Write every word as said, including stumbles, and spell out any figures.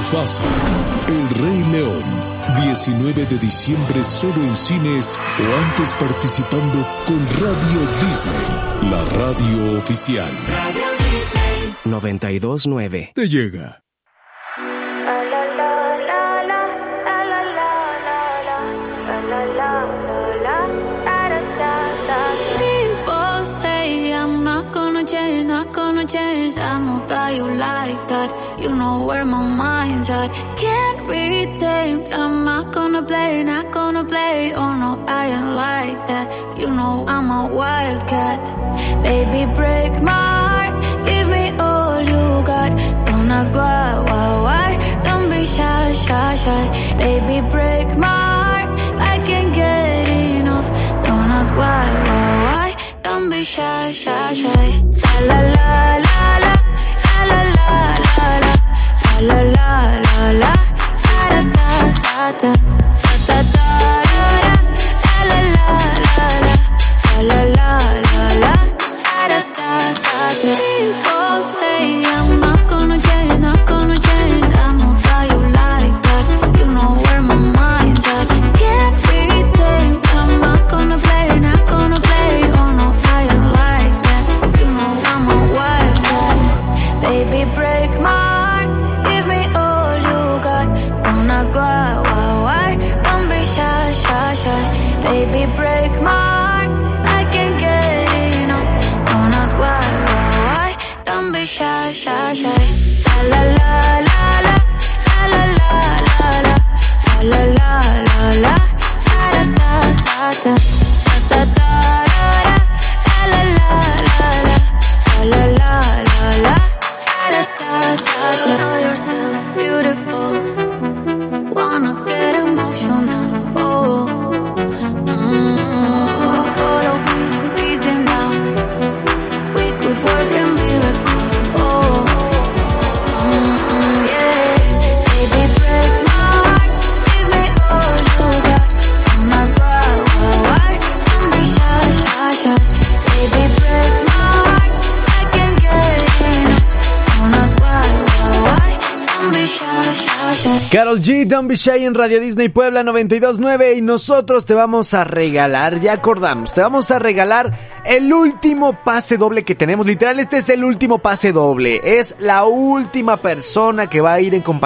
Mufasa, El Rey León, diecinueve de diciembre solo en cines o antes participando con Radio Disney, la radio oficial. Radio Disney noventa y dos nueve. Te llega. People say I'm not gonna change, not gonna change. I know that you like that. You know where my mind's at. Can't be tamed. I'm not gonna play, not gonna play. Oh no, I ain't like that. You know I'm a wildcat. Baby, break my heart. Give me all you got. Don't ask why, why, why. Don't be shy, shy, shy. Baby, break my heart. I can't get enough. Don't ask why, why, why. Don't be shy, shy, shy. La la la la la la la la la la la la la da da da da da da da la la la la la la la la da da da da. People say I'm not gonna change, not gonna change. I know that you like that. You know where my mind's at. Can't be tamed. I'm not gonna play, not gonna play. Oh no, I ain't like that. You know I'm a wildcat. Baby, break my heart. Give me all you got. Don't ask why, why, why. Don't be shy, shy, shy. Baby, break my heart. I can't get enough. Don't ask why, why, why. Don't be shy, shy, shy. La la la la la la la la la la la la la da da da da da da da la la la la la la la la da da da da. Know yourself beautiful. Wanna get emotional. Oh, mm, follow me, reason now. We could work and be like oh, mm, yeah. Baby, break my heart. Give me all you got. Don't ask why, why, why. Don't be shy, shy, shy. Baby, break my heart. I can't get enough. Don't ask why, why, why. Don't be shy, shy, shy. Karol G, Don't Be Shy en Radio Disney Puebla noventa y dos nueve y nosotros te vamos a regalar, ya acordamos, te vamos a regalar el último pase doble que tenemos, literal este es el último pase doble, es la última persona que va a ir en compañía